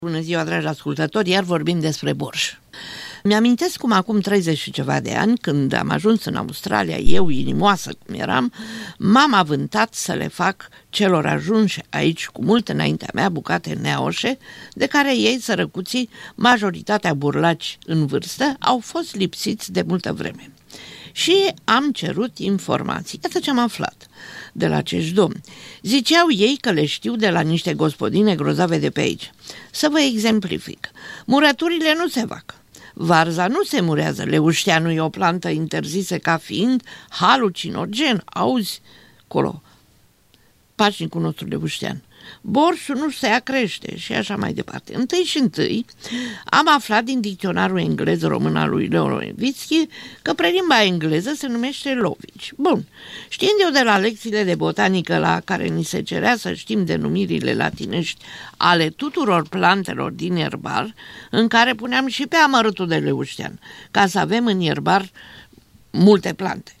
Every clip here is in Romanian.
Bună ziua, dragi ascultători, iar vorbim despre borș. Mi-amintesc cum acum 30 și ceva de ani, când am ajuns în Australia, eu, inimoasă cum eram, m-am avântat să le fac celor ajunși aici cu mult înaintea mea bucate neoșe, de care ei, sărăcuții, majoritatea burlaci în vârstă, au fost lipsiți de multă vreme. Și am cerut informații. Iată ce am aflat de la acești domni. Ziceau ei că le știu de la niște gospodine grozave de pe aici. Să vă exemplific. Murăturile nu se fac. Varza nu se murează. Leușteanul e o plantă interzisă ca fiind halucinogen. Auzi, colo, pașnicul nostru leuștean. Borșul nu se acrește și așa mai departe. Întâi am aflat din dicționarul englez-român al lui Leo Levitsky că prelimba engleză se numește lovici. Bun, știind eu de la lecțiile de botanică la care ni se cerea să știm denumirile latinești ale tuturor plantelor din ierbar, în care puneam și pe amărâtul de leuștean, ca să avem în ierbar multe plante,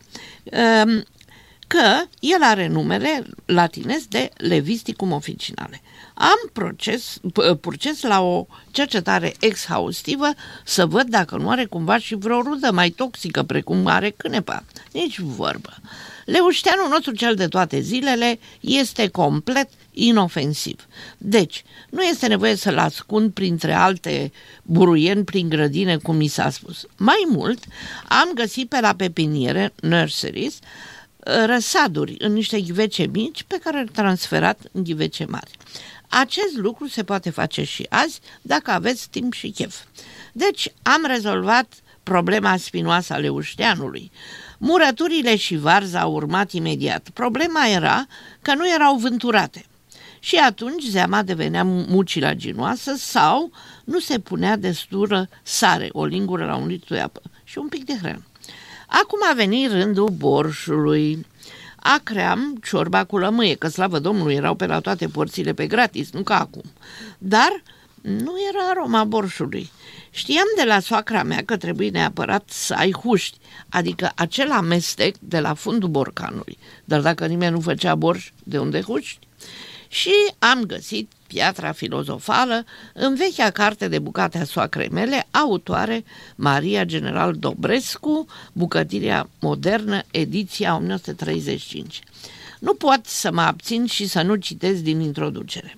că el are numele latinez de Levisticum officinale. Am purces la o cercetare exhaustivă să văd dacă nu are cumva și vreo rudă mai toxică precum are cânepa. Nici vorbă. Leușteanul nostru cel de toate zilele este complet inofensiv. Deci, nu este nevoie să-l ascund printre alte buruieni prin grădine, cum mi s-a spus. Mai mult, am găsit pe la pepiniere, nurseries, răsaduri în niște ghivece mici pe care le-am transferat în ghivece mari. Acest lucru se poate face și azi dacă aveți timp și chef. Deci am rezolvat problema spinoasă a leușteanului. Murăturile și varza au urmat imediat. Problema era că nu erau vânturate. Și atunci zeama devenea mucilaginoasă sau nu se punea destură sare, o lingură la un litru de apă și un pic de hrană. Acum a venit rândul borșului. Acream ciorba cu lămâie, că slavă Domnului erau pe la toate porțile pe gratis, nu ca acum. Dar nu era aroma borșului. Știam de la soacra mea că trebuie neapărat să ai huști, adică acel amestec de la fundul borcanului. Dar dacă nimeni nu făcea borș, de unde huști? Și am găsit piatra filozofală în vechea carte de bucate a soacrei mele, autoare Maria General Dobrescu, Bucătăria modernă, ediția 1935. Nu pot să mă abțin și să nu citesc din introducere.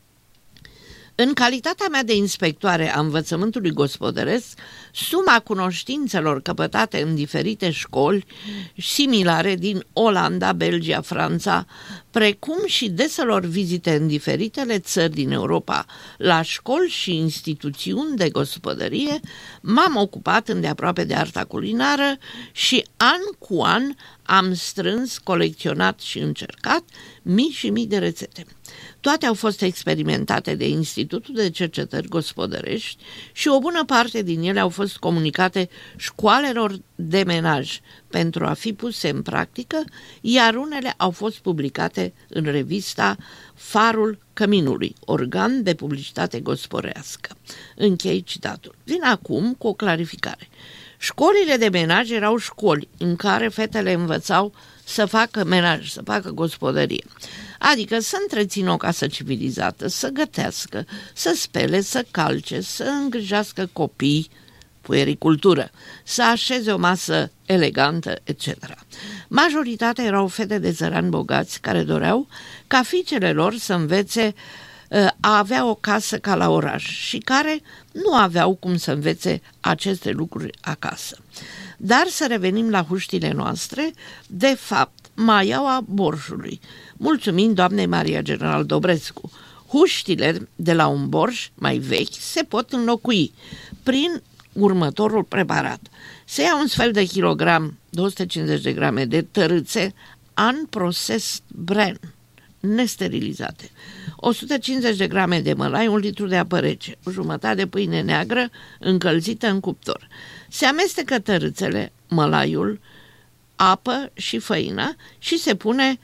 În calitatea mea de inspectoare a învățământului gospodăresc, suma cunoștințelor căpătate în diferite școli similare din Olanda, Belgia, Franța, precum și deselor vizite în diferitele țări din Europa, la școli și instituțiuni de gospodărie, m-am ocupat îndeaproape de arta culinară și an cu an am strâns, colecționat și încercat mii și mii de rețete. Toate au fost experimentate de Institutul de Cercetări Gospodărești și o bună parte din ele au fost comunicate școalelor de menaj pentru a fi puse în practică, iar unele au fost publicate în revista Farul Căminului, organ de publicitate gospodărească. Închei citatul. Vin acum cu o clarificare. Școlile de menaj erau școli în care fetele învățau să facă menaj, să facă gospodărie. Adică să întrețină o casă civilizată, să gătească, să spele, să calce, să îngrijească copii, puericultură, să așeze o masă elegantă, etc. Majoritatea erau fete de țărani bogați care doreau ca fiicele lor să învețe a avea o casă ca la oraș și care nu aveau cum să învețe aceste lucruri acasă. Dar să revenim la huștile noastre, de fapt, maiaua borșului, mulțumind doamnei Maria General Dobrescu. Huștile de la un borș mai vechi se pot înlocui prin următorul preparat. Se ia un sfert de kilogram, 250 de grame de tărâțe unprocessed bran, nesterilizate, 150 de grame de mălai, un litru de apă rece, o jumătate de pâine neagră încălzită în cuptor. Se amestecă tărâțele, mălaiul, apă și făina și se pune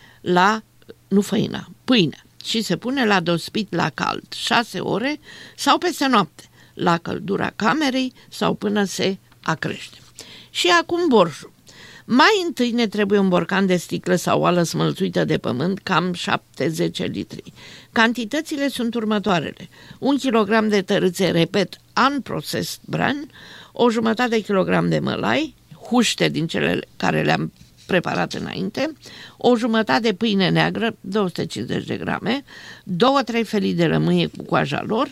pâinea și se pune la dospit la cald 6 ore sau peste noapte la căldura camerei sau până se acrește. Și acum borșul. Mai întâi ne trebuie un borcan de sticlă sau oală smălțuită de pământ, cam 7-10 litri. Cantitățile sunt următoarele: 1 kg de tărâțe, repet, unprocessed bran, o jumătate de kilogram de mălai, huște din cele care le-am preparat înainte, o jumătate de pâine neagră, 250 de grame, 2-3 felii de lămâie cu coaja lor, 3-4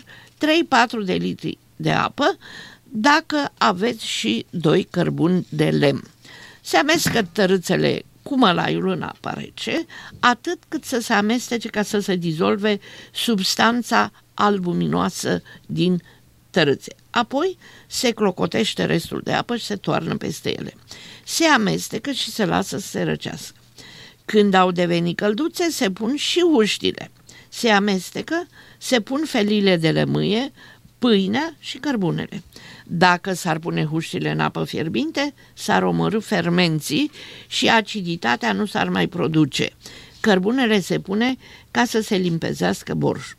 de litri de apă, dacă aveți și 2 cărbuni de lemn. Se amestecă tărâțele cu mălaiul în apă rece, atât cât să se amestece ca să se dizolve substanța albuminoasă din tărâțe. Apoi se clocotește restul de apă și se toarnă peste ele. Se amestecă și se lasă să se răcească. Când au devenit călduțe, se pun și huștile. Se amestecă, se pun felile de lămâie, pâinea și cărbunele. Dacă s-ar pune huștile în apă fierbinte, s-ar omorî fermenții și aciditatea nu s-ar mai produce. Cărbunele se pune ca să se limpezească borșul.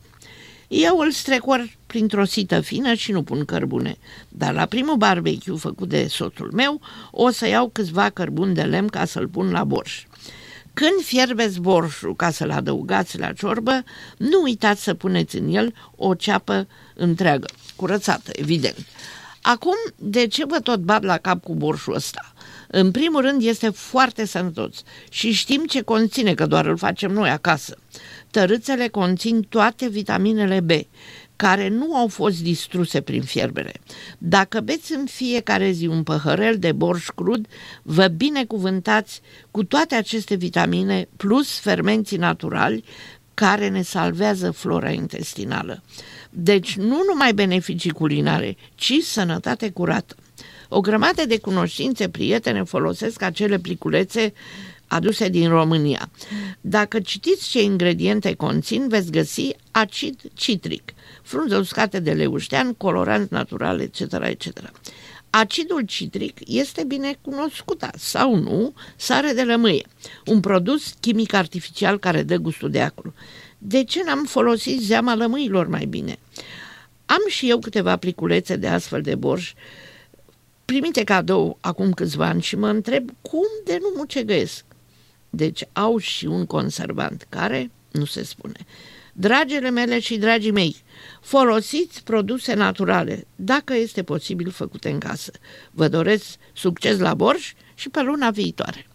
Eu îl strecor printr-o sită fină și nu pun cărbune, dar la primul barbecue făcut de soțul meu o să iau câțiva cărbuni de lemn ca să-l pun la borș. Când fierbeți borșul ca să-l adăugați la ciorbă, nu uitați să puneți în el o ceapă întreagă, curățată, evident. Acum, de ce vă tot bat la cap cu borșul ăsta? În primul rând, este foarte sănătos și știm ce conține, că doar îl facem noi acasă. Tărâțele conțin toate vitaminele B, care nu au fost distruse prin fierbere. Dacă beți în fiecare zi un păhărel de borș crud, vă binecuvântați cu toate aceste vitamine plus fermenții naturali care ne salvează flora intestinală. Deci nu numai beneficii culinare, ci sănătate curată. O grămadă de cunoștințe prietene folosesc acele pliculețe aduse din România. Dacă citiți ce ingrediente conțin, veți găsi acid citric, frunze uscate de leuștean, coloranți naturali, etc., etc. Acidul citric este bine cunoscută, sau nu, sare de lămâie, un produs chimic artificial care dă gustul de acru. De ce n-am folosit zeama lămâilor mai bine? Am și eu câteva pliculețe de astfel de borș primite cadou acum câțiva ani și mă întreb cum de nu mucegăiesc. Deci au și un conservant care nu se spune. Dragile mele și dragii mei, folosiți produse naturale, dacă este posibil făcute în casă. Vă doresc succes la borș și pe luna viitoare.